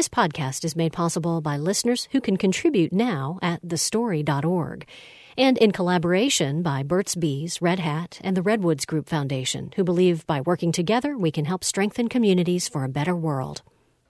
This podcast is made possible by listeners who can contribute now at thestory.org, and in collaboration by Burt's Bees, Red Hat, and the Redwoods Group Foundation, who believe by working together we can help strengthen communities for a better world.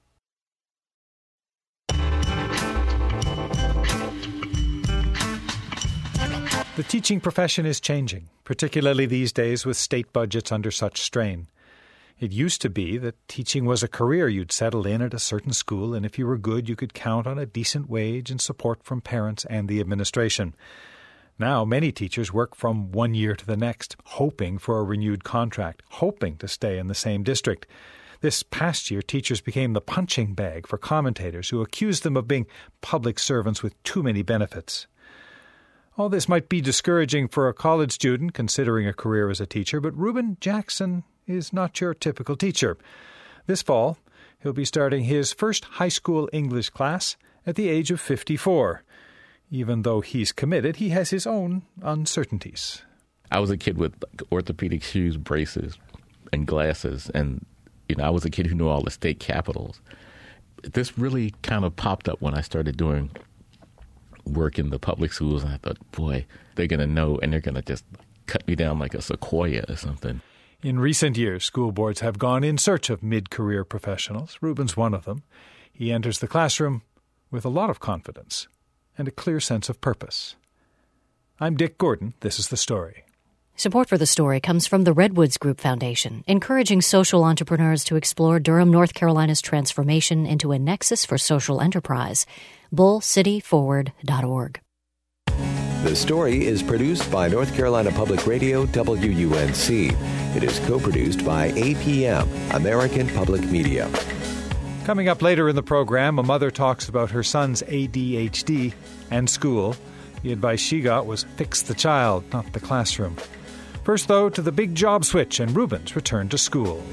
The teaching profession is changing, particularly these days with state budgets under such strain. It used to be that teaching was a career you'd settle in at a certain school, and if you were good, you could count on a decent wage and support from parents and the administration. Now, many teachers work from one year to the next, hoping for a renewed contract, hoping to stay in the same district. This past year, teachers became the punching bag for commentators who accused them of being public servants with too many benefits. All this might be discouraging for a college student considering a career as a teacher, but Reuben Jackson is not your typical teacher. This fall, he'll be starting his first high school English class at the age of 54. Even though he's committed, he has his own uncertainties. I was a kid with orthopedic shoes, braces, and glasses, and I was a kid who knew all the state capitals. This really kind of popped up when I started doing work in the public schools, and I thought, boy, they're going to know, and they're going to just cut me down like a sequoia or something. In recent years, school boards have gone in search of mid-career professionals. Reuben's one of them. He enters the classroom with a lot of confidence and a clear sense of purpose. I'm Dick Gordon. This is The Story. Support for The Story comes from the Redwoods Group Foundation, encouraging social entrepreneurs to explore Durham, North Carolina's transformation into a nexus for social enterprise. bullcityforward.org. The Story is produced by North Carolina Public Radio, WUNC. It is co-produced by APM, American Public Media. Coming up later in the program, a mother talks about her son's ADHD and school. The advice she got was fix the child, not the classroom. First, though, to the big job switch and Reuben's return to school.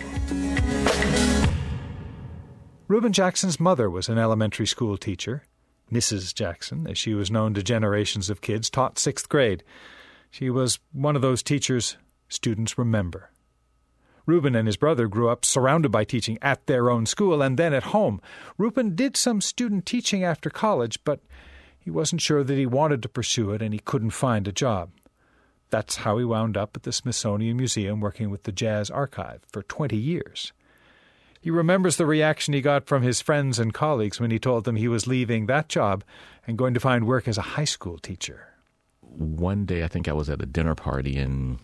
Reuben Jackson's mother was an elementary school teacher. Mrs. Jackson, as she was known to generations of kids, taught 6th grade. She was one of those teachers students remember. Reuben and his brother grew up surrounded by teaching at their own school and then at home. Reuben did some student teaching after college, but he wasn't sure that he wanted to pursue it and he couldn't find a job. That's how he wound up at the Smithsonian Museum working with the Jazz Archive for 20 years. He remembers the reaction he got from his friends and colleagues when he told them he was leaving that job and going to find work as a high school teacher. One day, I think I was at a dinner party in,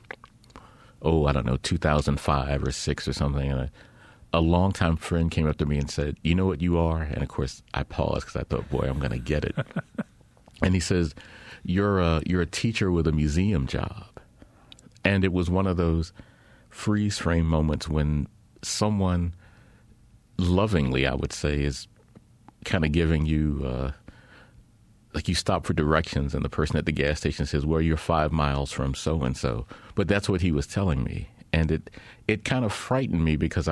2005 or 6 or something, and a longtime friend came up to me and said, "You know what you are?" And, of course, I paused because I thought, boy, I'm going to get it. And he says, you're a teacher with a museum job. And it was one of those freeze-frame moments when someone lovingly, I would say, is kind of giving you, like you stop for directions and the person at the gas station says, well, you're 5 miles from so-and-so. But that's what he was telling me. And it kind of frightened me because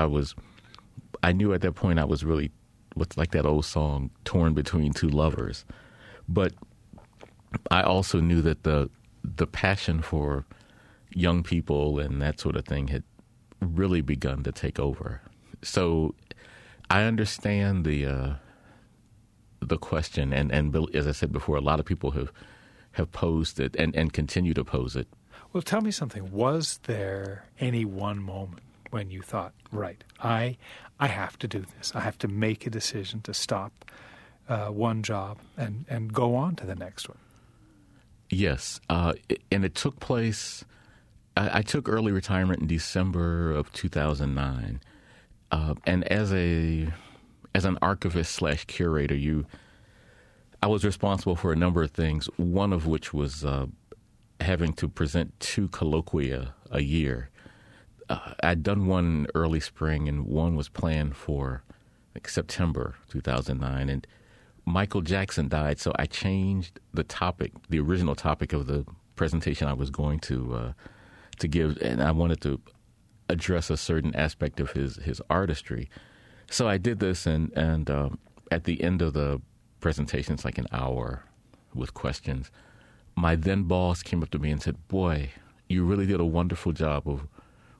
I knew at that point I was really, what's like that old song, torn between two lovers. But I also knew that the passion for young people and that sort of thing had really begun to take over. So I understand the question, and as I said before, a lot of people have posed it and continue to pose it. Well, tell me something. Was there any one moment when you thought, right, I have to do this. I have to make a decision to stop one job and go on to the next one? Yes, and it took place. I took early retirement in December of 2009, and as an archivist / curator, I was responsible for a number of things. One of which was having to present 2 colloquia a year. I'd done one in early spring, and one was planned for September 2009, and Michael Jackson died, so I changed the topic, the original topic of the presentation I was going to give, and I wanted to address a certain aspect of his artistry. So I did this, and at the end of the presentation, it's like an hour with questions, my then boss came up to me and said, "Boy, you really did a wonderful job of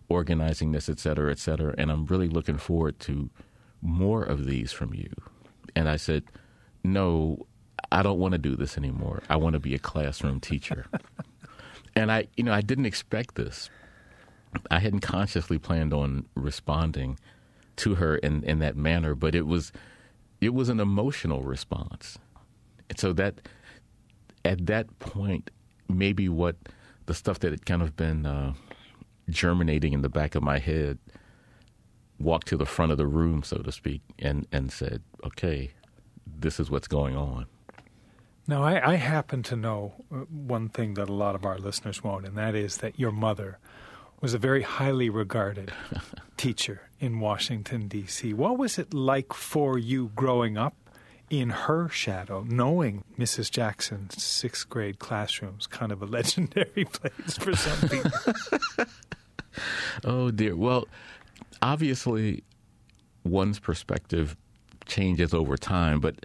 organizing this, et cetera, and I'm really looking forward to more of these from you." And I said, no, I don't want to do this anymore. I want to be a classroom teacher. And I didn't expect this. I hadn't consciously planned on responding to her in that manner, but it was an emotional response. And so that at that point, maybe what the stuff that had kind of been germinating in the back of my head walked to the front of the room, so to speak, and said, okay, this is what's going on. Now, I happen to know one thing that a lot of our listeners won't, and that is that your mother was a very highly regarded teacher in Washington, D.C. What was it like for you growing up in her shadow, knowing Mrs. Jackson's sixth grade classroom's kind of a legendary place for some people? Oh, dear. Well, obviously, one's perspective changes over time, but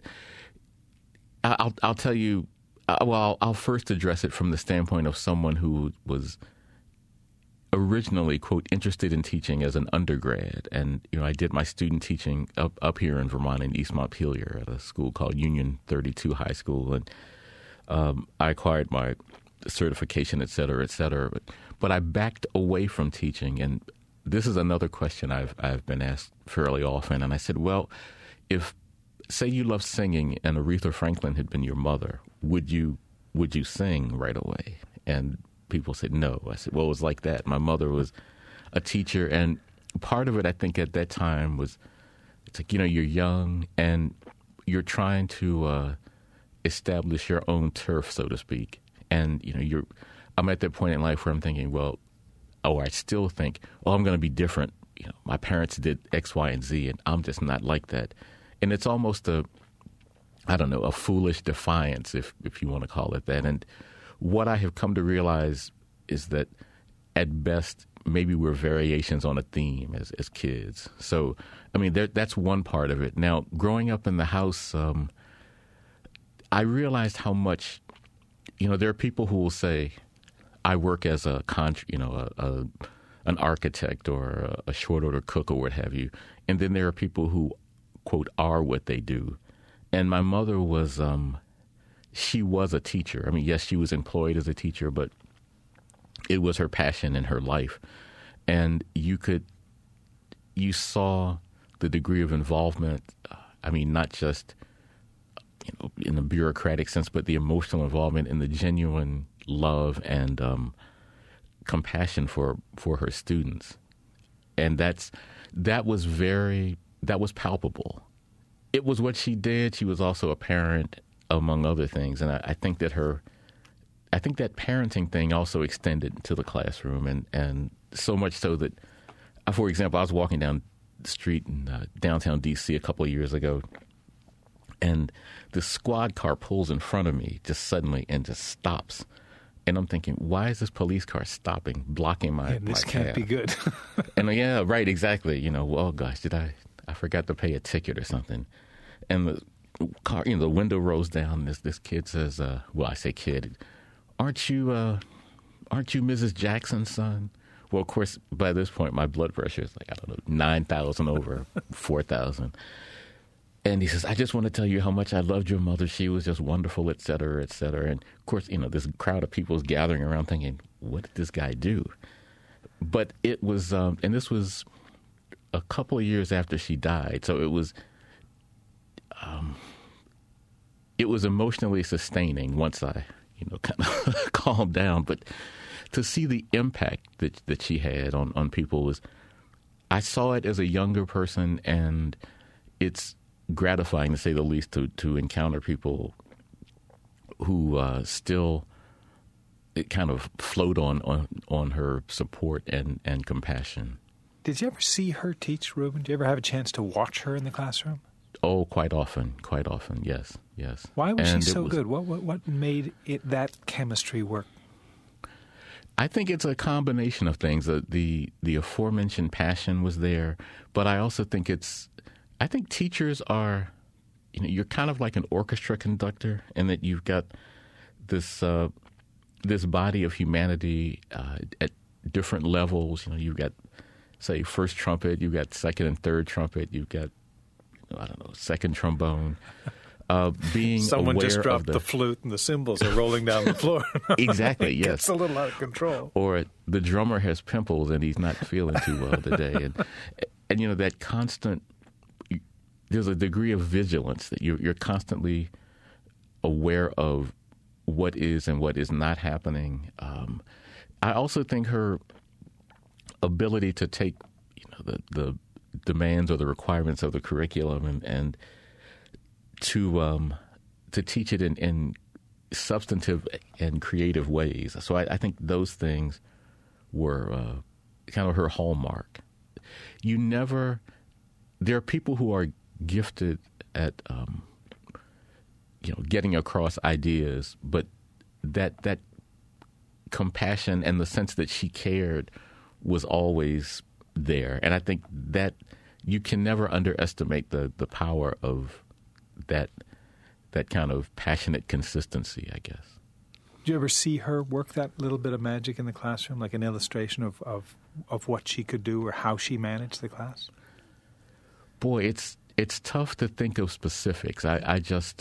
I'll tell you, I'll first address it from the standpoint of someone who was originally, quote, interested in teaching as an undergrad. And, I did my student teaching up here in Vermont in East Montpelier at a school called Union 32 High School. And I acquired my certification, et cetera, et cetera. But I backed away from teaching. And this is another question I've been asked fairly often. And I said, well, if, say you love singing and Aretha Franklin had been your mother, would you sing right away? And people said no. I said, well, it was like that. My mother was a teacher, and part of it, I think, at that time was, it's like, you're young and you're trying to establish your own turf, so to speak. And, I'm at that point in life where I'm thinking, I still think, I'm going to be different. My parents did X, Y, and Z, and I'm just not like that. And it's almost a foolish defiance, if you want to call it that. And what I have come to realize is that at best, maybe we're variations on a theme as kids. So, that's one part of it. Now, growing up in the house, I realized how much, there are people who will say, I work as an architect or a short order cook or what have you. And then there are people who, quote, are what they do. And my mother was, she was a teacher. Yes, she was employed as a teacher, but it was her passion in her life. And you saw the degree of involvement, not just, in the bureaucratic sense, but the emotional involvement and the genuine love and compassion for her students. And that was palpable. It was what she did. She was also a parent, among other things. And I think that that parenting thing also extended to the classroom, and so much so that, for example, I was walking down the street in downtown D.C. a couple of years ago, and the squad car pulls in front of me just suddenly and just stops. And I'm thinking, why is this police car stopping, blocking my this my can't cab? be good. And yeah, right, exactly. Oh gosh, I forgot to pay a ticket or something. And the car, the window rolls down. This kid says, I say kid, aren't you Mrs. Jackson's son? Well, of course, by this point, my blood pressure is like, 9,000 over 4,000. And he says, I just want to tell you how much I loved your mother. She was just wonderful, et cetera, et cetera. And, of course, this crowd of people is gathering around thinking, what did this guy do? But it was, and this was a couple of years after she died. So it was emotionally sustaining once I, kind of calmed down. But to see the impact that she had on people was, I saw it as a younger person, and it's gratifying, to say the least, to encounter people who still kind of float on her support and compassion. Did you ever see her teach, Reuben? Did you ever have a chance to watch her in the classroom? Oh, quite often, yes. Why was she so good? What made that chemistry work? I think it's a combination of things. The aforementioned passion was there, but I also think I think teachers are, you're kind of like an orchestra conductor, in that you've got this body of humanity at different levels. You've got, say, first trumpet, you've got second and third trumpet, you've got I don't know, second trombone. Being Someone aware just dropped of the flute and the cymbals are rolling down the floor. Exactly, yes. It's a little out of control. Or the drummer has pimples and he's not feeling too well today. And you know, that constant, there's a degree of vigilance that you're constantly aware of what is and what is not happening. I also think her ability to take, you know, the demands or the requirements of the curriculum and to teach it in substantive and creative ways. So I think those things were kind of her hallmark. There are people who are gifted at getting across ideas, but that compassion and the sense that she cared was always there. And I think that you can never underestimate the power of that kind of passionate consistency, I guess. Did you ever see her work that little bit of magic in the classroom, like an illustration of what she could do or how she managed the class? Boy, it's tough to think of specifics. I just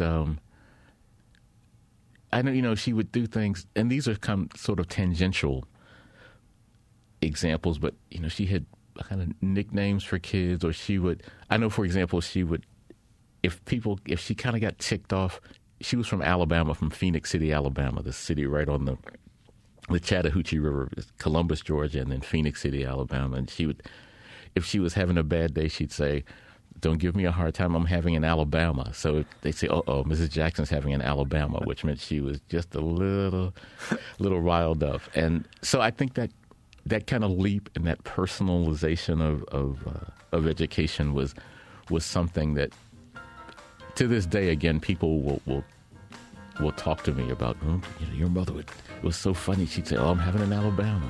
I know, you know, she would do things, and these are sort of tangential examples, but, you know, she had kind of nicknames for kids, or I know, for example, if she kind of got ticked off, she was from Alabama, from Phoenix City, Alabama, the city right on the Chattahoochee River, Columbus, Georgia, and then Phoenix City, Alabama. And if she was having a bad day, she'd say, "Don't give me a hard time, I'm having an Alabama." So they'd say, "Oh, Mrs. Jackson's having an Alabama," which meant she was just a little riled up. And so I think that kind of leap and that personalization of education was something that, to this day, again, people will talk to me about. Your mother it was so funny. She'd say, "Oh, I'm having an Alabama."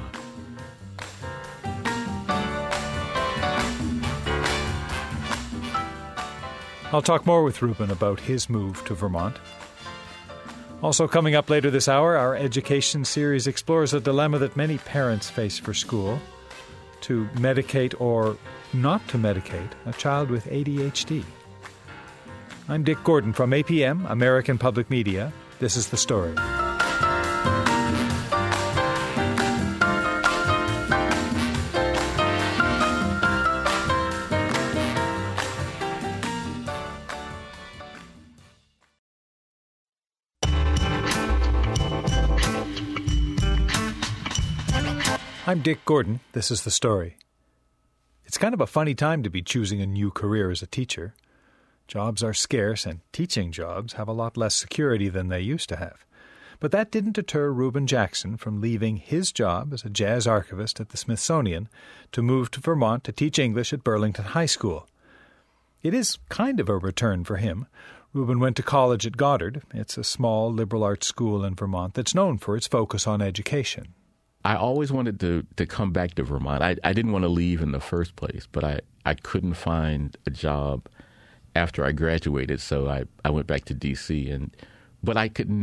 I'll talk more with Reuben about his move to Vermont. Also coming up later this hour, our education series explores a dilemma that many parents face for school: to medicate or not to medicate a child with ADHD. I'm Dick Gordon from APM, American Public Media. This is The Story. I'm Dick Gordon. This is The Story. It's kind of a funny time to be choosing a new career as a teacher. Jobs are scarce, and teaching jobs have a lot less security than they used to have. But that didn't deter Reuben Jackson from leaving his job as a jazz archivist at the Smithsonian to move to Vermont to teach English at Burlington High School. It is kind of a return for him. Reuben went to college at Goddard. It's a small liberal arts school in Vermont that's known for its focus on education. I always wanted to come back to Vermont. I didn't want to leave in the first place, but I couldn't find a job after I graduated, so I went back to D.C. But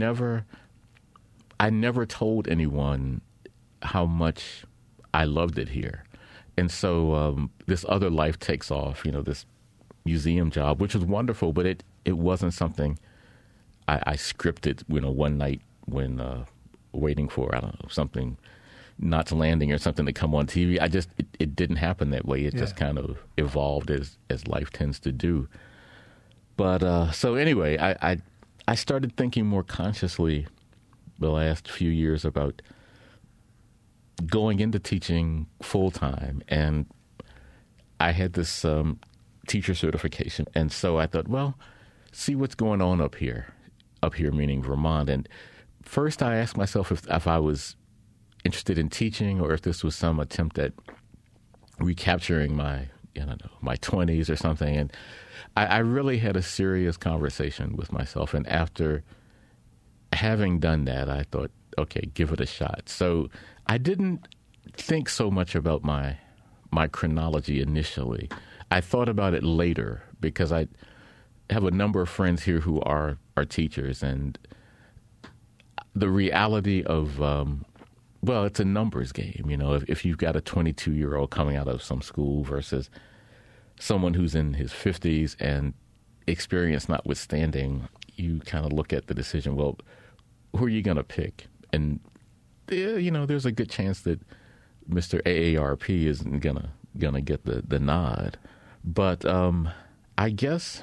I never told anyone how much I loved it here. And so this other life takes off, this museum job, which was wonderful, but it wasn't something I scripted, one night when waiting for, I don't know, something, Knots Landing or something to come on TV. It didn't happen that way. It just kind of evolved as life tends to do. But so anyway, I started thinking more consciously the last few years about going into teaching full time, and I had this teacher certification, and so I thought, well, see what's going on up here meaning Vermont. And first I asked myself if I was interested in teaching, or if this was some attempt at recapturing my 20s or something. And I really had a serious conversation with myself. And after having done that, I thought, okay, give it a shot. So I didn't think so much about my chronology initially. I thought about it later because I have a number of friends here who are teachers, and the reality of well, it's a numbers game. If you've got a 22-year-old coming out of some school versus someone who's in his 50s, and experience notwithstanding, you kind of look at the decision, well, who are you going to pick? And, there's a good chance that Mr. AARP isn't going to get the nod. But I guess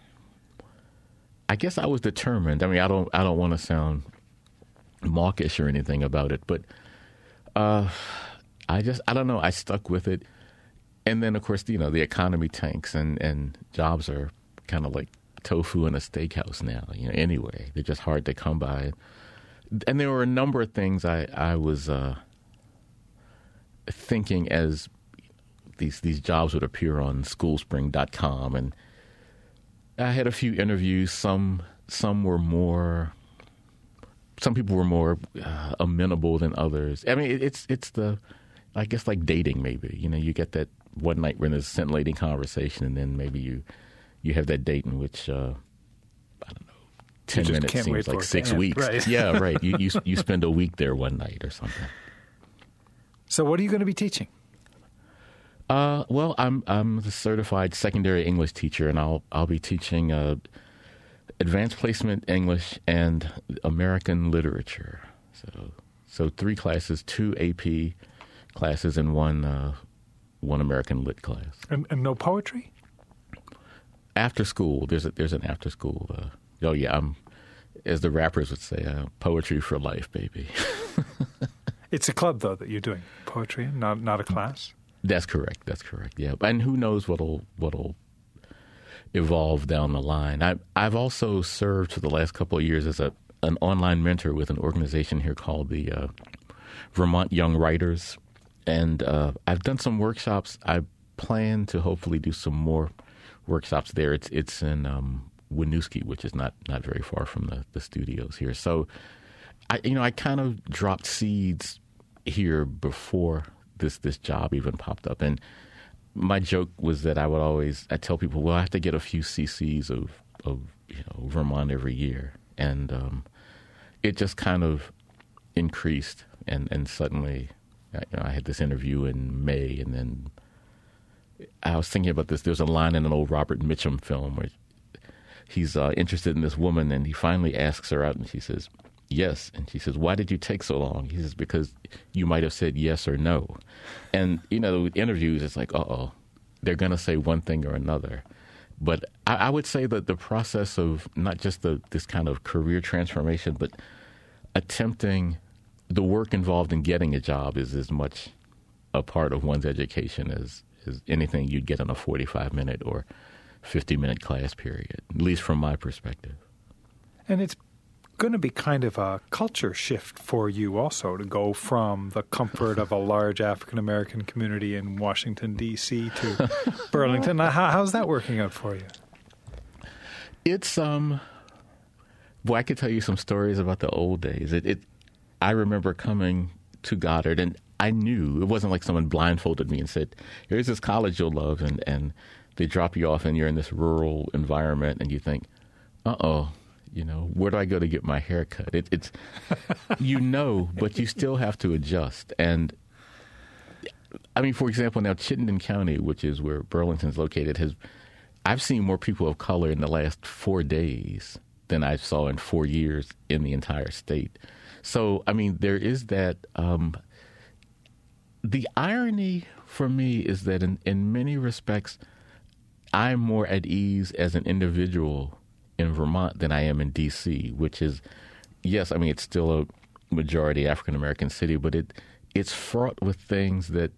I was determined. I mean, I don't want to sound mawkish or anything about it, but I don't know. I stuck with it. And then, of course, the economy tanks and jobs are kind of like tofu in a steakhouse now, anyway. They're just hard to come by. And there were a number of things I was thinking as these jobs would appear on schoolspring.com. And I had a few interviews. Some people were more amenable than others. I mean, it's I guess like dating maybe. You get that one night when there's a scintillating conversation, and then maybe you have that date in which, I don't know, 10 minutes seems like 6 weeks. Right. Yeah, right. You spend a week there one night or something. So what are you going to be teaching? Well, I'm the certified secondary English teacher, and I'll be teaching advanced placement English and American literature. So 3 classes, 2 AP classes, and one American lit class. And no poetry? After school, there's an after school. I'm, as the rappers would say, poetry for life, baby. It's a club though that you're doing poetry in, not a class. That's correct. Yeah, and who knows what'll evolve down the line. I've also served for the last couple of years as an online mentor with an organization here called the Vermont Young Writers, and I've done some workshops. I plan to hopefully do some more workshops there. It's in Winooski, which is not very far from the studios here. So I kind of dropped seeds here before this job even popped up. And my joke was that I tell people, well, I have to get a few cc's of Vermont every year. And it just kind of increased. And suddenly, I had this interview in May, and then I was thinking about this. There's a line in an old Robert Mitchum film where he's interested in this woman, and he finally asks her out, and she says, yes. And she says, why did you take so long? He says, because you might have said yes or no. And, with interviews, it's like, they're going to say one thing or another. But I would say that the process of not just this kind of career transformation, but attempting the work involved in getting a job is as much a part of one's education as anything you'd get in a 45-minute or 50-minute class period, at least from my perspective. And it's going to be kind of a culture shift for you also to go from the comfort of a large African-American community in Washington, D.C. to Burlington. How's that working out for you? It's, I could tell you some stories about the old days. I remember coming to Goddard, and I knew it wasn't like someone blindfolded me and said, here's this college you'll love, and they drop you off and you're in this rural environment and you think, where do I go to get my hair cut? It's but you still have to adjust. And I mean, for example, now Chittenden County, which is where Burlington's located, I've seen more people of color in the last 4 days than I saw in 4 years in the entire state. So, I mean, there is that. The irony for me is that in many respects, I'm more at ease as an individual in Vermont than I am in D.C., which is, yes, I mean, it's still a majority African-American city, but it's fraught with things that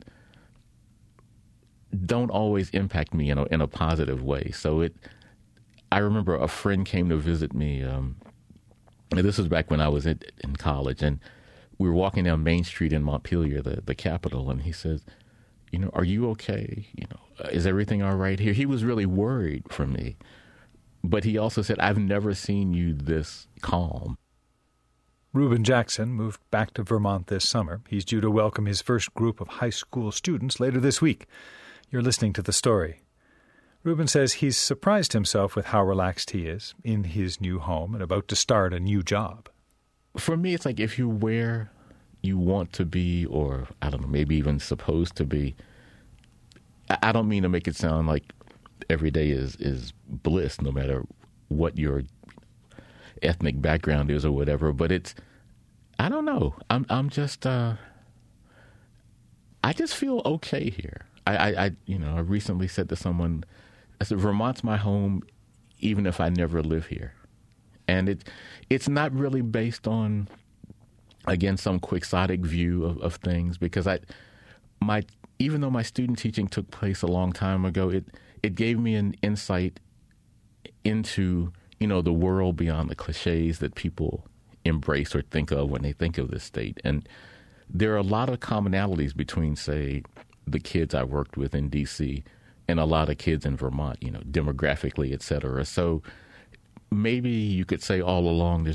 don't always impact me in a positive way. So I remember a friend came to visit me, and this was back when I was in college, and we were walking down Main Street in Montpelier, the capital, and he says, are you okay? Is everything all right here? He was really worried for me. But he also said, I've never seen you this calm. Reuben Jackson moved back to Vermont this summer. He's due to welcome his first group of high school students later this week. You're listening to The Story. Reuben says he's surprised himself with how relaxed he is in his new home and about to start a new job. For me, it's like if you're where you want to be, or I don't know, maybe even supposed to be. I don't mean to make it sound like every day is bliss, no matter what your ethnic background is or whatever. But I don't know. I'm just I just feel okay here. I recently said to someone, I said, Vermont's my home, even if I never live here. And it's not really based on, again, some quixotic view of things, because even though my student teaching took place a long time ago, it gave me an insight into, the world beyond the cliches that people embrace or think of when they think of this state. And there are a lot of commonalities between, say, the kids I worked with in D.C. and a lot of kids in Vermont, demographically, et cetera. So maybe you could say all along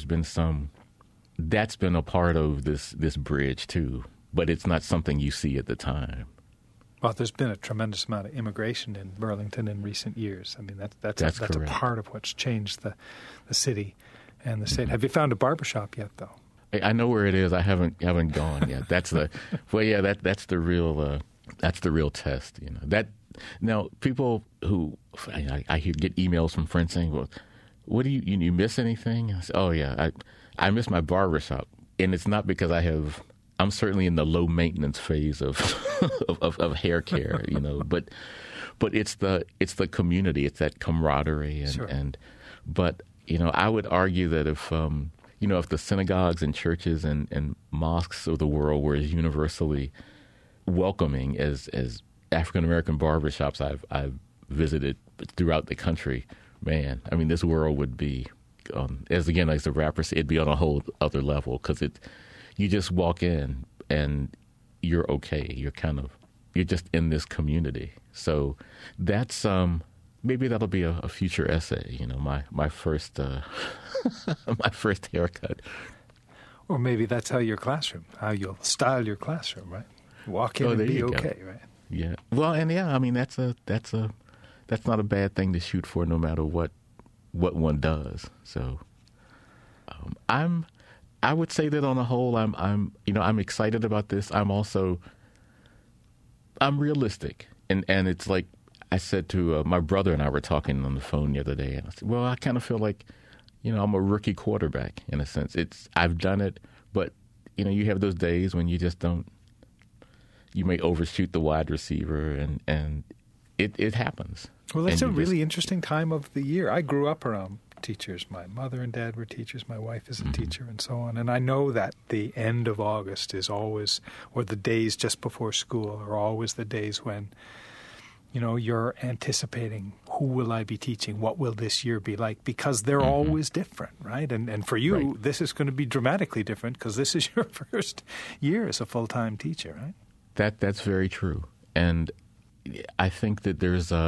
that's been a part of this bridge too, but it's not something you see at the time. Well, there's been a tremendous amount of immigration in Burlington in recent years. I mean, that's a part of what's changed the city and the state. Mm-hmm. Have you found a barbershop yet, though? I know where it is. I haven't gone yet. That's the that's the real test. Now people who I hear get emails from friends saying, "Well, what do you miss anything?" I say, "Oh yeah, I miss my barbershop," and it's not because I'm certainly in the low maintenance phase of of hair care, but it's the community, it's that camaraderie, and sure. But I would argue that if the synagogues and churches and mosques of the world were as universally welcoming as African American barbershops I've visited throughout the country, man, I mean, this world would be, as the rapper said, it'd be on a whole other level, because you just walk in and you're okay. You're just in this community. So that's maybe that'll be a future essay. My first my first haircut. Or maybe that's how how you'll style your classroom, right? Walk in and be okay, right? Yeah. Well, and I mean that's not a bad thing to shoot for, no matter what one does. So I would say that on the whole, I'm excited about this. I'm realistic, and it's like I said to my brother and I were talking on the phone the other day, and I said, well, I kind of feel like, I'm a rookie quarterback in a sense. I've done it, but you have those days when you just don't. You may overshoot the wide receiver, and it happens. Well, that's a really interesting time of the year. I grew up around teachers. My mother and dad were teachers. My wife is a teacher, and so on. And I know that the end of August is always, or the days just before school are always the days when, you're anticipating, who will I be teaching? What will this year be like? Because they're always different, right? And for you, right, this is going to be dramatically different because this is your first year as a full-time teacher, right? That's very true. And I think that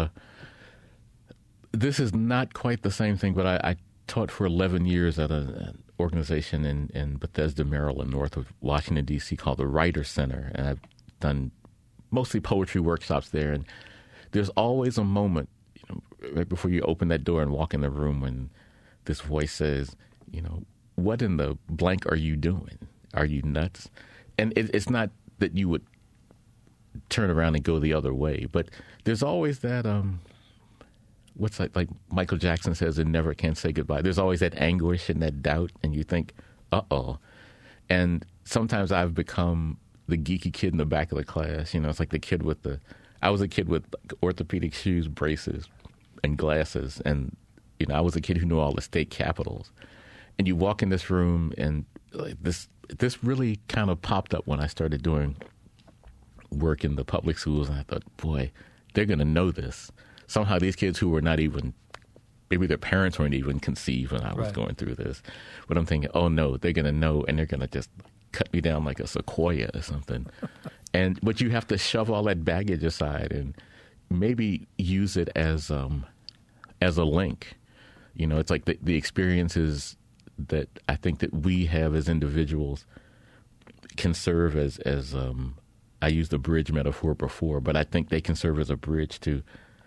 this is not quite the same thing, but I taught for 11 years at an organization in Bethesda, Maryland, north of Washington, D.C., called the Writer Center. And I've done mostly poetry workshops there. And there's always a moment, right before you open that door and walk in the room, when this voice says, what in the blank are you doing? Are you nuts? And it's not that you would turn around and go the other way, but there's always that what's like Michael Jackson says, and never can say goodbye. There's always that anguish and that doubt, and you think, uh-oh. And sometimes I've become the geeky kid in the back of the class. It's like I was a kid with orthopedic shoes, braces, and glasses, and I was a kid who knew all the state capitals. And you walk in this room, and this really kind of popped up when I started doing work in the public schools, and I thought, boy, they're going to know this. Somehow these kids who were not even, maybe their parents weren't even conceived when I was going through this. But I'm thinking, oh no, they're going to know, and they're going to just cut me down like a sequoia or something. But you have to shove all that baggage aside and maybe use it as a link. It's like the experiences that I think that we have as individuals can serve as I used the bridge metaphor before, but I think they can serve as a bridge to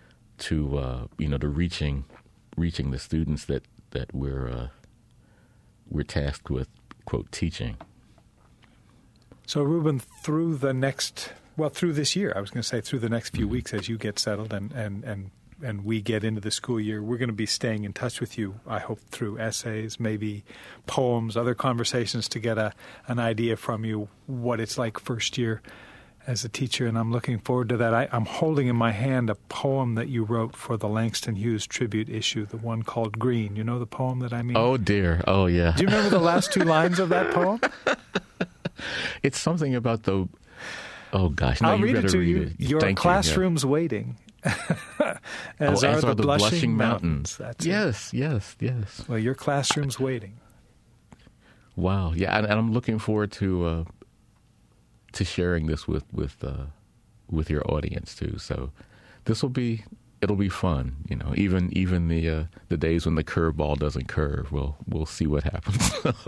reaching the students that we're tasked with, quote, teaching. So, Ruben, through this year, I was going to say through the next few weeks as you get settled and and we get into the school year, we're going to be staying in touch with you, I hope, through essays, maybe poems, other conversations to get an idea from you what it's like first year as a teacher, and I'm looking forward to that. I'm holding in my hand a poem that you wrote for the Langston Hughes tribute issue, the one called Green. You know the poem that I mean? Oh, dear. Oh, yeah. Do you remember the last two lines of that poem? It's something about the... Oh, gosh. No, I'll read it to read you. it. Your Thank classroom's waiting. as are the blushing mountains. That's yes, it. yes. Well, your classroom's waiting. Wow. Yeah, and I'm looking forward to sharing this with your audience too. So it'll be fun. You know, even the days when the curveball doesn't curve, we'll see what happens.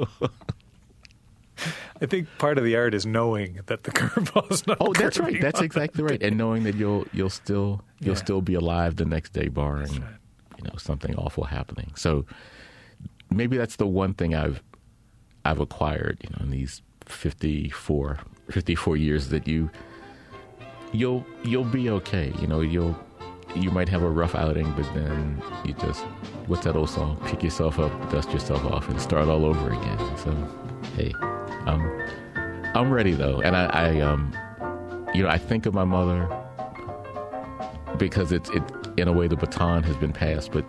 I think part of the art is knowing that the curveball is not. Oh, that's right. That's exactly right. And knowing that you'll still be alive the next day, barring something awful happening. So maybe that's the one thing I've acquired, in these 54 years, that you'll be okay. You might have a rough outing, but then you just, what's that old song? Pick yourself up, dust yourself off, and start all over again. So, hey, I'm ready though, and I think of my mother because it in a way the baton has been passed, but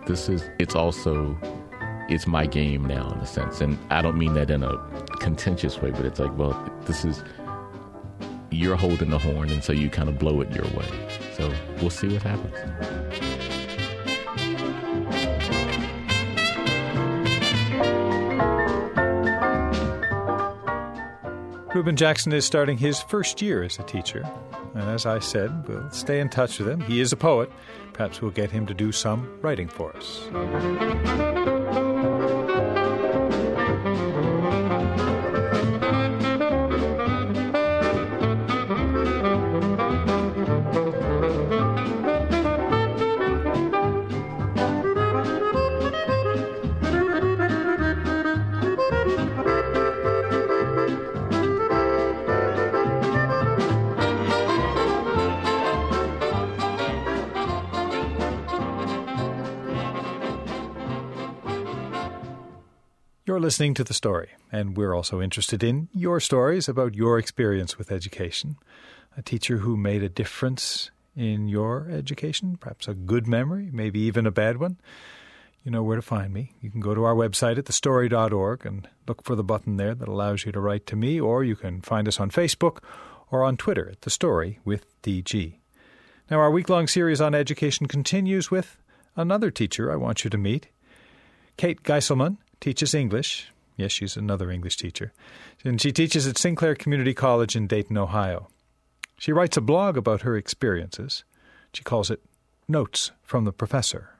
it's my game now in a sense, and I don't mean that in a contentious way, but it's like, well, you're holding the horn, and so you kind of blow it your way. So we'll see what happens. Reuben Jackson is starting his first year as a teacher. And as I said, we'll stay in touch with him. He is a poet. Perhaps we'll get him to do some writing for us. You're listening to The Story, and we're also interested in your stories about your experience with education. A teacher who made a difference in your education, perhaps a good memory, maybe even a bad one. You know where to find me. You can go to our website at thestory.org and look for the button there that allows you to write to me, or you can find us on Facebook or on Twitter at The Story with DG. Now, our week-long series on education continues with another teacher I want you to meet. Kate Geiselman teaches English. Yes, she's another English teacher. And she teaches at Sinclair Community College in Dayton, Ohio. She writes a blog about her experiences. She calls it Notes from the Professor.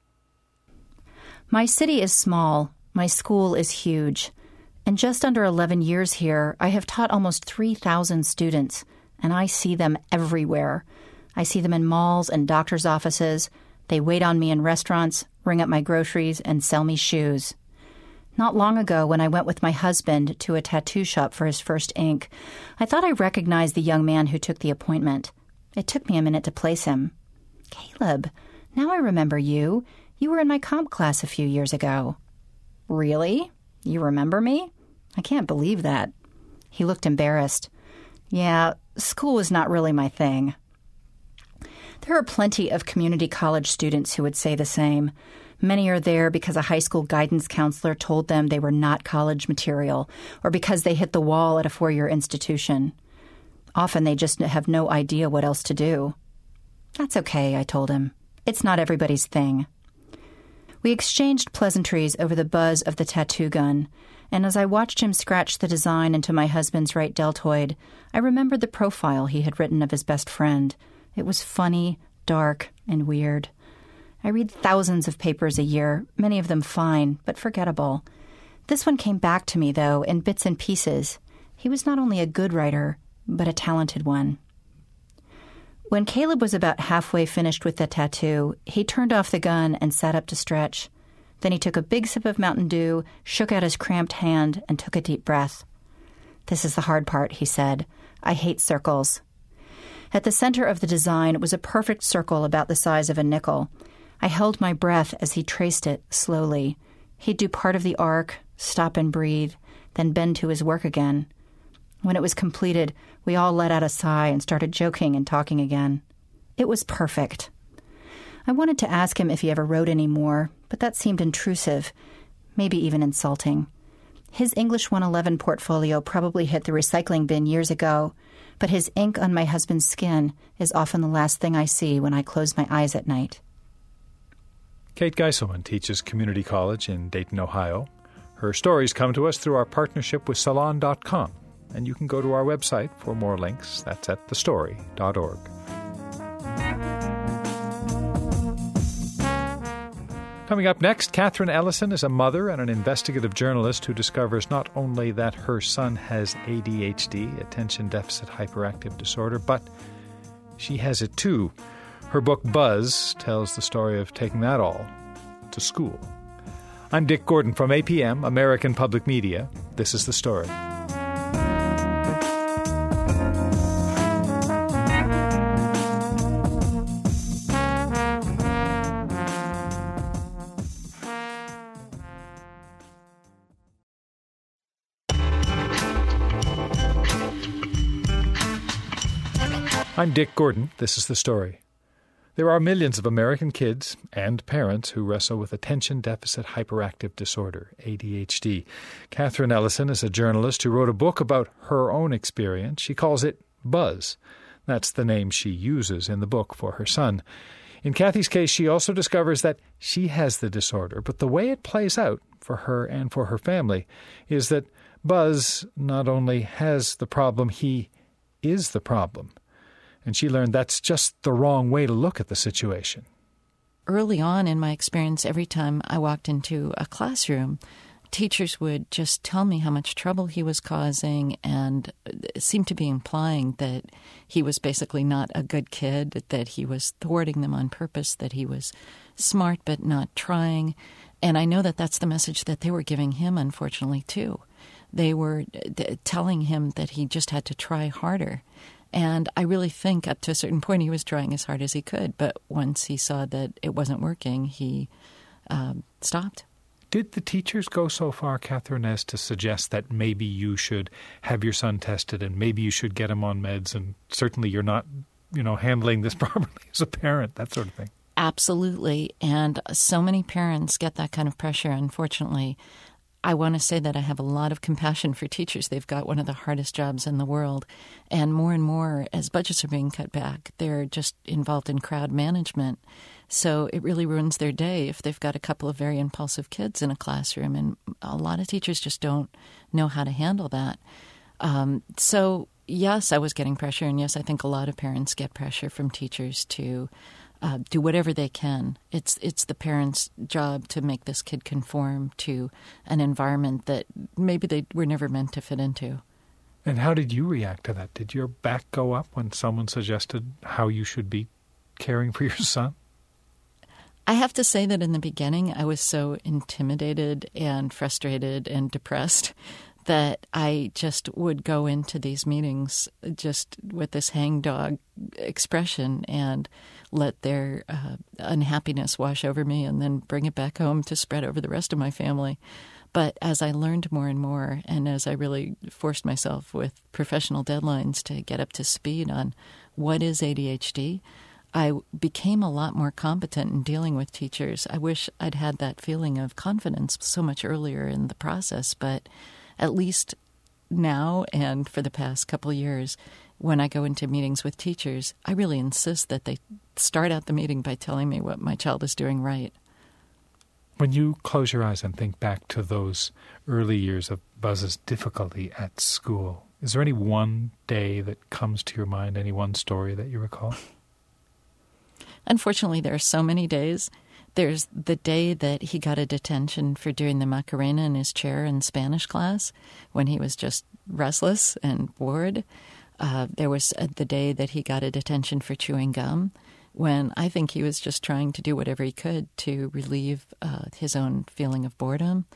My city is small. My school is huge. In just under 11 years here, I have taught almost 3,000 students, and I see them everywhere. I see them in malls and doctors' offices. They wait on me in restaurants, ring up my groceries, and sell me shoes. Not long ago, when I went with my husband to a tattoo shop for his first ink, I thought I recognized the young man who took the appointment. It took me a minute to place him. Caleb, now I remember you. You were in my comp class a few years ago. Really? You remember me? I can't believe that. He looked embarrassed. Yeah, school was not really my thing. There are plenty of community college students who would say the same. Many are there because a high school guidance counselor told them they were not college material, or because they hit the wall at a four-year institution. Often they just have no idea what else to do. That's okay, I told him. It's not everybody's thing. We exchanged pleasantries over the buzz of the tattoo gun, and as I watched him scratch the design into my husband's right deltoid, I remembered the profile he had written of his best friend. It was funny, dark, and weird. I read thousands of papers a year, many of them fine, but forgettable. This one came back to me, though, in bits and pieces. He was not only a good writer, but a talented one. When Caleb was about halfway finished with the tattoo, he turned off the gun and sat up to stretch. Then he took a big sip of Mountain Dew, shook out his cramped hand, and took a deep breath. "This is the hard part," he said. "I hate circles." At the center of the design was a perfect circle about the size of a nickel. I held my breath as he traced it slowly. He'd do part of the arc, stop and breathe, then bend to his work again. When it was completed, we all let out a sigh and started joking and talking again. It was perfect. I wanted to ask him if he ever wrote any more, but that seemed intrusive, maybe even insulting. His English 111 portfolio probably hit the recycling bin years ago, but his ink on my husband's skin is often the last thing I see when I close my eyes at night. Kate Geiselman teaches community college in Dayton, Ohio. Her stories come to us through our partnership with Salon.com, and you can go to our website for more links. That's at thestory.org. Coming up next, Catherine Ellison is a mother and an investigative journalist who discovers not only that her son has ADHD, attention deficit hyperactive disorder, but she has it too. Her book, Buzz, tells the story of taking that all to school. I'm Dick Gordon from APM, American Public Media. This is The Story. I'm Dick Gordon. This is The Story. There are millions of American kids and parents who wrestle with attention deficit hyperactive disorder, ADHD. Catherine Ellison is a journalist who wrote a book about her own experience. She calls it Buzz. That's the name she uses in the book for her son. In Kathy's case, she also discovers that she has the disorder, but the way it plays out for her and for her family is that Buzz not only has the problem, he is the problem. And she learned that's just the wrong way to look at the situation. Early on in my experience, every time I walked into a classroom, teachers would just tell me how much trouble he was causing and seemed to be implying that he was basically not a good kid, that he was thwarting them on purpose, that he was smart but not trying. And I know that that's the message that they were giving him, unfortunately, too. They were telling him that he just had to try harder. And I really think up to a certain point he was trying as hard as he could. But once he saw that it wasn't working, he stopped. Did the teachers go so far, Catherine, as to suggest that maybe you should have your son tested and maybe you should get him on meds and certainly you're not, handling this properly as a parent, that sort of thing? Absolutely. And so many parents get that kind of pressure, unfortunately. I want to say that I have a lot of compassion for teachers. They've got one of the hardest jobs in the world. And more, as budgets are being cut back, they're just involved in crowd management. So it really ruins their day if they've got a couple of very impulsive kids in a classroom. And a lot of teachers just don't know how to handle that. So, yes, I was getting pressure. And, yes, I think a lot of parents get pressure from teachers to do whatever they can. It's the parents' job to make this kid conform to an environment that maybe they were never meant to fit into. And how did you react to that? Did your back go up when someone suggested how you should be caring for your son? I have to say that in the beginning I was so intimidated and frustrated and depressed that I just would go into these meetings just with this hangdog expression and let their unhappiness wash over me and then bring it back home to spread over the rest of my family. But as I learned more and more, and as I really forced myself with professional deadlines to get up to speed on what is ADHD, I became a lot more competent in dealing with teachers. I wish I'd had that feeling of confidence so much earlier in the process, but at least now and for the past couple of years, when I go into meetings with teachers, I really insist that they start out the meeting by telling me what my child is doing right. When you close your eyes and think back to those early years of Buzz's difficulty at school, is there any one day that comes to your mind, any one story that you recall? Unfortunately, there are so many days. There's the day that he got a detention for doing the Macarena in his chair in Spanish class when he was just restless and bored. There was the day that he got a detention for chewing gum when I think he was just trying to do whatever he could to relieve his own feeling of boredom.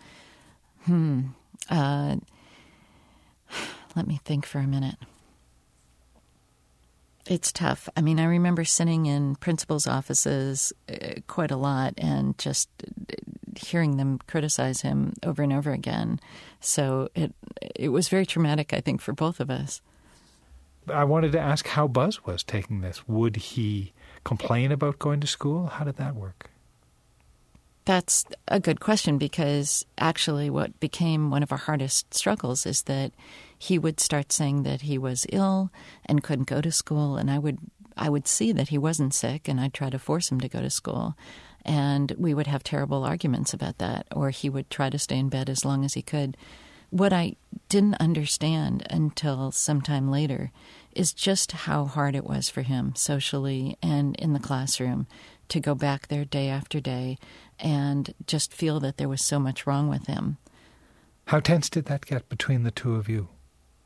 Let me think for a minute. It's tough. I mean, I remember sitting in principals' offices quite a lot and just hearing them criticize him over and over again. So it was very traumatic, I think, for both of us. I wanted to ask how Buzz was taking this. Would he complain about going to school? How did that work? That's a good question, because actually what became one of our hardest struggles is that he would start saying that he was ill and couldn't go to school, and I would see that he wasn't sick, and I'd try to force him to go to school. And we would have terrible arguments about that, or he would try to stay in bed as long as he could. What I didn't understand until sometime later is just how hard it was for him socially and in the classroom to go back there day after day and just feel that there was so much wrong with him. How tense did that get between the two of you?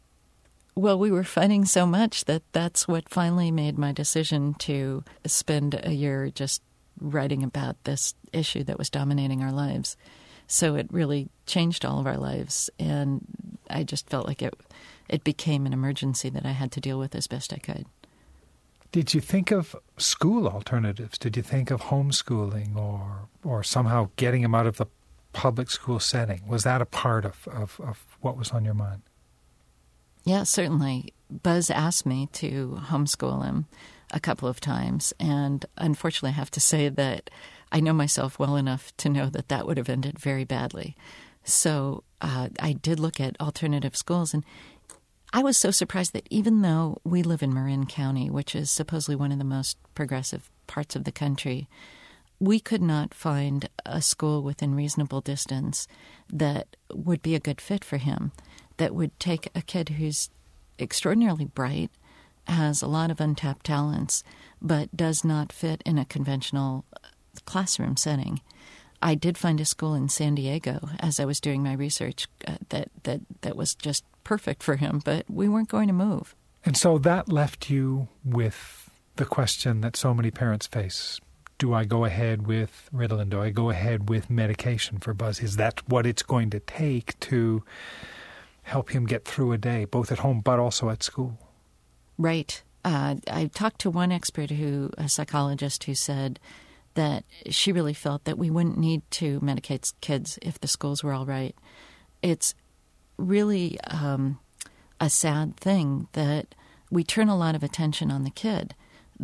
Well, we were fighting so much that that's what finally made my decision to spend a year just writing about this issue that was dominating our lives. So it really changed all of our lives, and I just felt like it became an emergency that I had to deal with as best I could. Did you think of school alternatives? Did you think of homeschooling or somehow getting him out of the public school setting? Was that a part of what was on your mind? Yeah, certainly. Buzz asked me to homeschool him a couple of times, and unfortunately I have to say that I know myself well enough to know that that would have ended very badly. So I did look at alternative schools, and I was so surprised that even though we live in Marin County, which is supposedly one of the most progressive parts of the country, we could not find a school within reasonable distance that would be a good fit for him, that would take a kid who's extraordinarily bright, has a lot of untapped talents, but does not fit in a conventional classroom setting. I did find a school in San Diego as I was doing my research that was just perfect for him, but we weren't going to move. And so that left you with the question that so many parents face. Do I go ahead with Ritalin? Do I go ahead with medication for Buzz? Is that what it's going to take to help him get through a day, both at home but also at school? Right. I talked to one expert, a psychologist, who said that she really felt that we wouldn't need to medicate kids if the schools were all right. It's really a sad thing that we turn a lot of attention on the kid.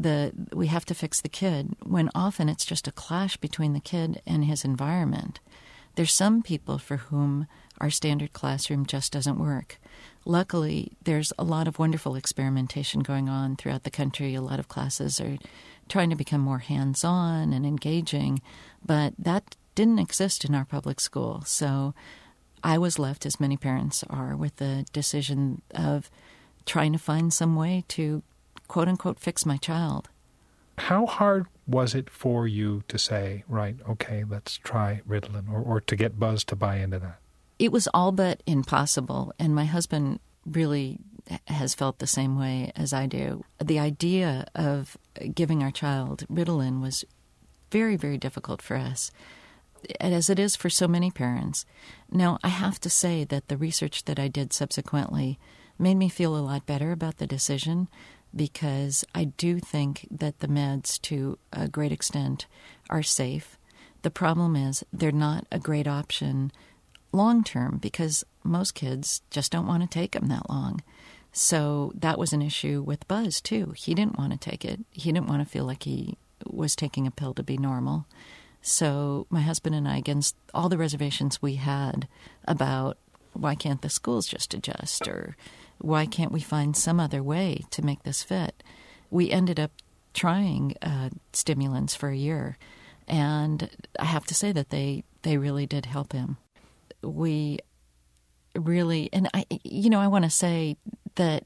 We have to fix the kid, when often it's just a clash between the kid and his environment. There's some people for whom our standard classroom just doesn't work. Luckily, there's a lot of wonderful experimentation going on throughout the country. A lot of classes are trying to become more hands-on and engaging, but that didn't exist in our public school. So I was left, as many parents are, with the decision of trying to find some way to, quote-unquote, fix my child. How hard was it for you to say, right, okay, let's try Ritalin, or to get Buzz to buy into that? It was all but impossible, and my husband really has felt the same way as I do. The idea of giving our child Ritalin was very, very difficult for us, as it is for so many parents. Now, I have to say that the research that I did subsequently made me feel a lot better about the decision, because I do think that the meds, to a great extent, are safe. The problem is they're not a great option long-term, because most kids just don't want to take them that long. So that was an issue with Buzz, too. He didn't want to take it. He didn't want to feel like he was taking a pill to be normal. So my husband and I, against all the reservations we had about why can't the schools just adjust, or why can't we find some other way to make this fit, we ended up trying stimulants for a year. And I have to say that they really did help him. We really, and I want to say that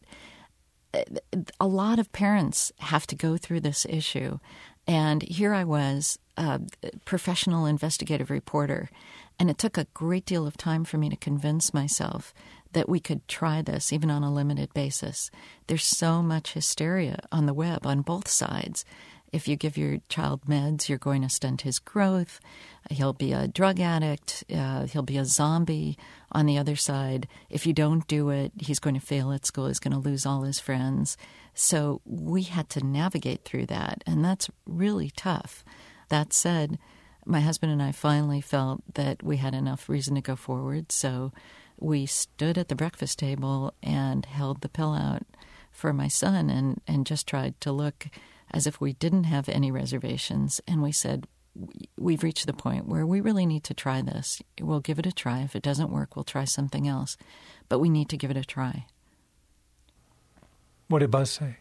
a lot of parents have to go through this issue. And here I was, a professional investigative reporter, and it took a great deal of time for me to convince myself that we could try this, even on a limited basis. There's so much hysteria on the web on both sides. if you give your child meds, you're going to stunt his growth. He'll be a drug addict. He'll be a zombie on the other side. If you don't do it, he's going to fail at school. He's going to lose all his friends. So we had to navigate through that, and that's really tough. That said, my husband and I finally felt that we had enough reason to go forward, so we stood at the breakfast table and held the pill out for my son and just tried to look as if we didn't have any reservations. And we said, we've reached the point where we really need to try this. We'll give it a try. If it doesn't work, we'll try something else. But we need to give it a try. What did Buzz say?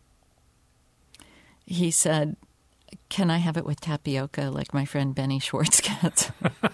He said, can I have it with tapioca like my friend Benny Schwartz gets?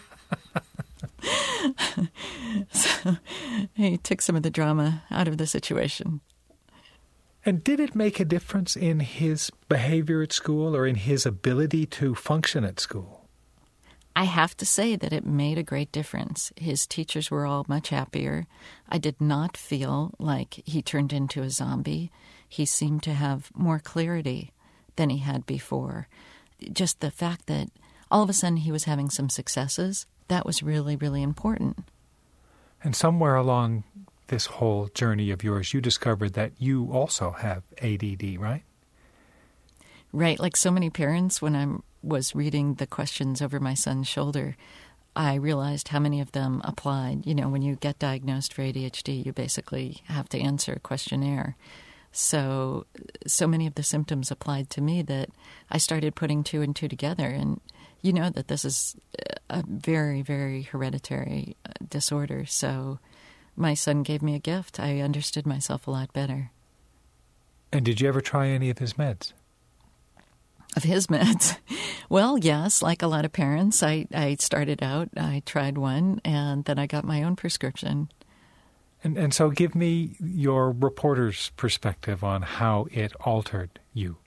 So he took some of the drama out of the situation. And did it make a difference in his behavior at school or in his ability to function at school? I have to say that it made a great difference. His teachers were all much happier. I did not feel like he turned into a zombie. He seemed to have more clarity than he had before. Just the fact that all of a sudden he was having some successes, that was really, really important. And somewhere along this whole journey of yours, you discovered that you also have ADD, right? Right. Like so many parents, when I was reading the questions over my son's shoulder, I realized how many of them applied. You know, when you get diagnosed for ADHD, you basically have to answer a questionnaire. So many of the symptoms applied to me that I started putting two and two together. And you know that this is a very, very hereditary disorder. So my son gave me a gift. I understood myself a lot better. And did you ever try any of his meds? Of his meds? Well, yes, like a lot of parents. I started out, I tried one, and then I got my own prescription. And so give me your reporter's perspective on how it altered you.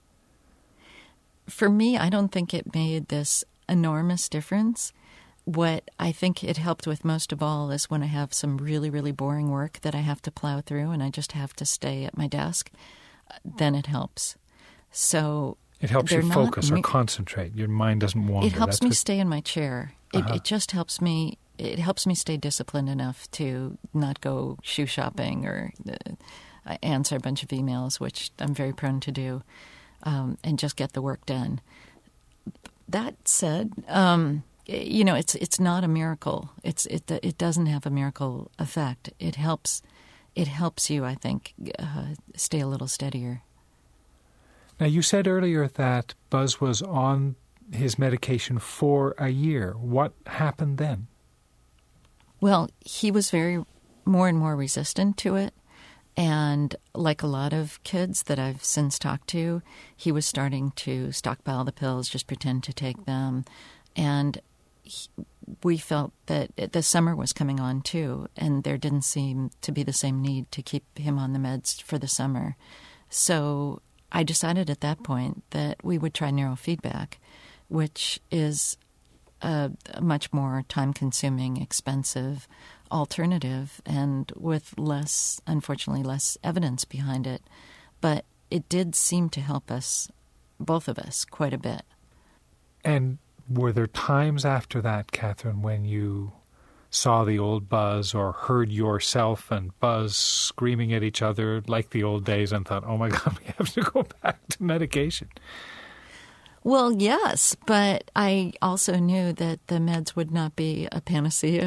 For me, I don't think it made this enormous difference. What I think it helped with most of all is when I have some really, really boring work that I have to plow through and I just have to stay at my desk, then it helps. So it helps you focus or concentrate. Your mind doesn't wander. It helps me stay in my chair. It just helps me. It helps me stay disciplined enough to not go shoe shopping or answer a bunch of emails, which I'm very prone to do, and just get the work done. That said, you know, it's not a miracle. It doesn't have a miracle effect. It helps you, I think, stay a little steadier. Now, you said earlier that Buzz was on his medication for a year. What happened then? Well, he was more and more resistant to it. And like a lot of kids that I've since talked to, he was starting to stockpile the pills, just pretend to take them. And we felt that the summer was coming on too, and there didn't seem to be the same need to keep him on the meds for the summer. So I decided at that point that we would try neurofeedback, which is a much more time-consuming, expensive alternative and with unfortunately less evidence behind it. But it did seem to help us, both of us, quite a bit. And were there times after that, Catherine, when you saw the old Buzz or heard yourself and Buzz screaming at each other like the old days and thought, oh my God, we have to go back to medication? Well, yes, but I also knew that the meds would not be a panacea,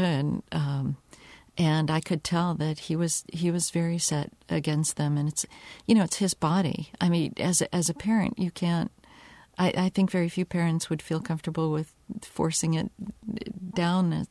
and I could tell that he was very set against them. And it's his body. I mean, as a parent, you can't. I think very few parents would feel comfortable with forcing it down.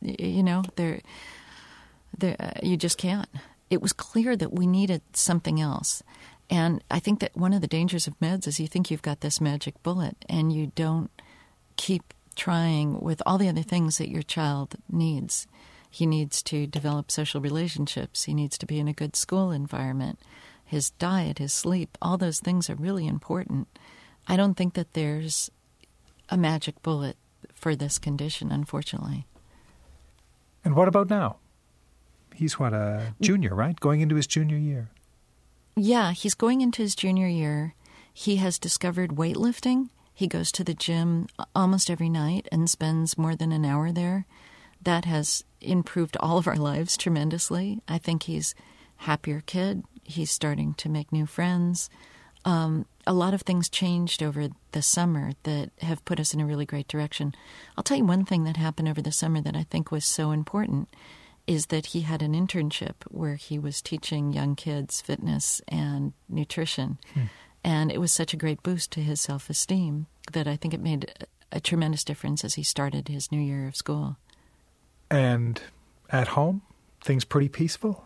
You just can't. It was clear that we needed something else. And I think that one of the dangers of meds is you think you've got this magic bullet and you don't keep trying with all the other things that your child needs. He needs to develop social relationships. He needs to be in a good school environment. His diet, his sleep, all those things are really important. I don't think that there's a magic bullet for this condition, unfortunately. And what about now? He's a junior, right? Going into his junior year. Yeah, he's going into his junior year. He has discovered weightlifting. He goes to the gym almost every night and spends more than an hour there. That has improved all of our lives tremendously. I think he's a happier kid. He's starting to make new friends. A lot of things changed over the summer that have put us in a really great direction. I'll tell you one thing that happened over the summer that I think was so important is that he had an internship where he was teaching young kids fitness and nutrition. And it was such a great boost to his self-esteem that I think it made a tremendous difference as he started his new year of school. And at home, things pretty peaceful?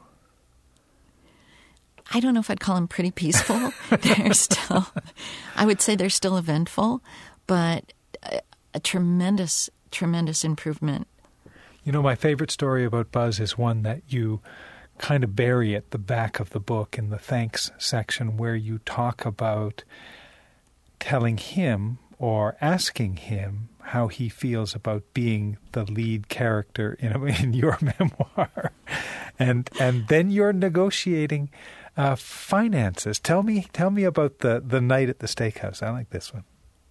I don't know if I'd call them pretty peaceful. I would say they're still eventful, but a tremendous, tremendous improvement. You know, my favorite story about Buzz is one that you kind of bury at the back of the book in the thanks section, where you talk about telling him or asking him how he feels about being the lead character in your memoir. And then you're negotiating finances. Tell me about the night at the steakhouse. I like this one.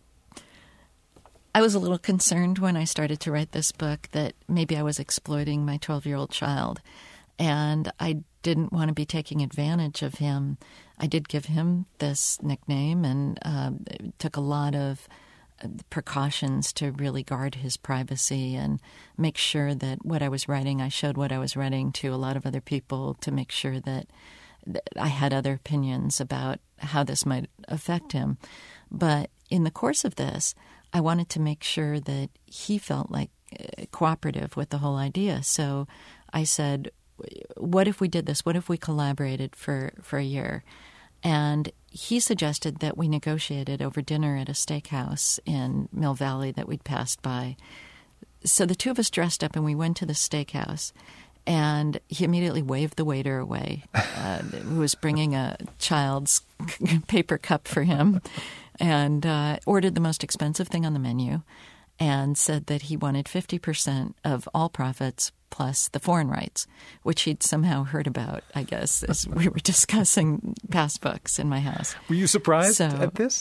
I was a little concerned when I started to write this book that maybe I was exploiting my 12-year-old child, and I didn't want to be taking advantage of him. I did give him this nickname and took a lot of precautions to really guard his privacy and make sure that what I was writing, I showed what I was writing to a lot of other people to make sure that I had other opinions about how this might affect him. But in the course of this, I wanted to make sure that he felt like cooperative with the whole idea. So I said, what if we did this? What if we collaborated for a year? And he suggested that we negotiated over dinner at a steakhouse in Mill Valley that we'd passed by. So the two of us dressed up and we went to the steakhouse. And he immediately waved the waiter away, who was bringing a child's paper cup for him, and ordered the most expensive thing on the menu and said that he wanted 50% of all profits plus the foreign rights, which he'd somehow heard about, I guess, as we were discussing past books in my house. Were you surprised at this?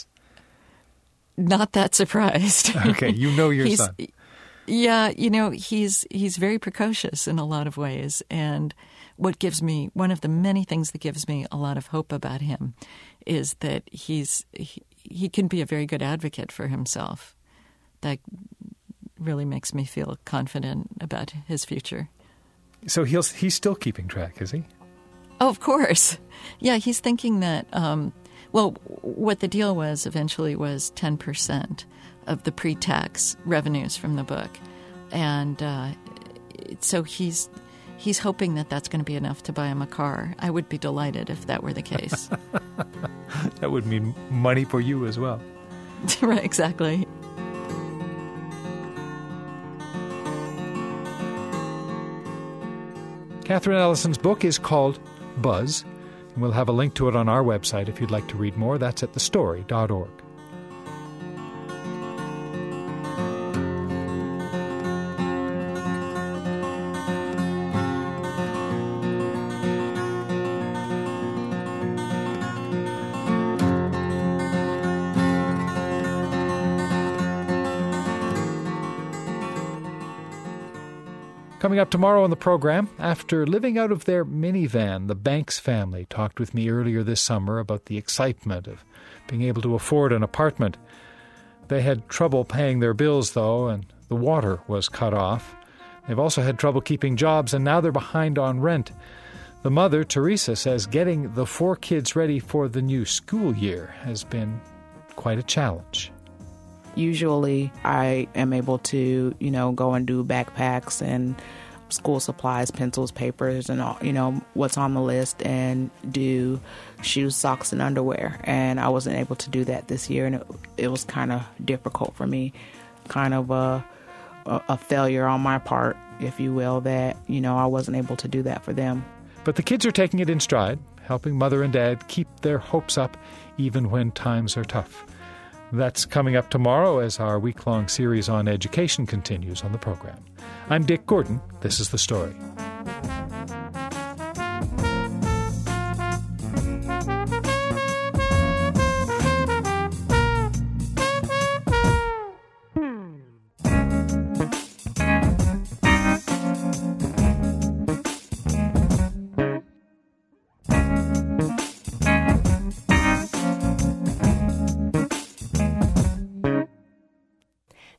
Not that surprised. Okay, you know your son. Yeah, you know, he's very precocious in a lot of ways. And what gives me, one of the many things that gives me a lot of hope about him is that he can be a very good advocate for himself. That really makes me feel confident about his future. So he's still keeping track, is he? Oh, of course. Yeah, he's thinking that, what the deal was eventually was 10% of the pre-tax revenues from the book. And so he's hoping that that's going to be enough to buy him a car. I would be delighted if that were the case. That would mean money for you as well. Right, exactly. Catherine Ellison's book is called Buzz, and we'll have a link to it on our website if you'd like to read more. That's at thestory.org. Coming up tomorrow on the program, after living out of their minivan, the Banks family talked with me earlier this summer about the excitement of being able to afford an apartment. They had trouble paying their bills, though, and the water was cut off. They've also had trouble keeping jobs, and now they're behind on rent. The mother, Teresa, says getting the 4 kids ready for the new school year has been quite a challenge. Usually I am able to, go and do backpacks and school supplies, pencils, papers, and all, what's on the list, and do shoes, socks, and underwear. And I wasn't able to do that this year, and it was kind of difficult for me, kind of a failure on my part, if you will, that, I wasn't able to do that for them. But the kids are taking it in stride, helping mother and dad keep their hopes up even when times are tough. That's coming up tomorrow as our week-long series on education continues on the program. I'm Dick Gordon. This is The Story.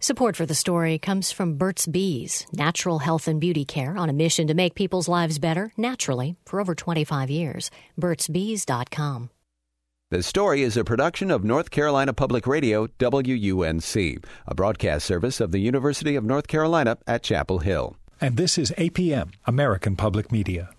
Support for the story comes from Burt's Bees, natural health and beauty care on a mission to make people's lives better naturally for over 25 years. Burt'sBees.com. The Story is a production of North Carolina Public Radio, WUNC, a broadcast service of the University of North Carolina at Chapel Hill. And this is APM, American Public Media.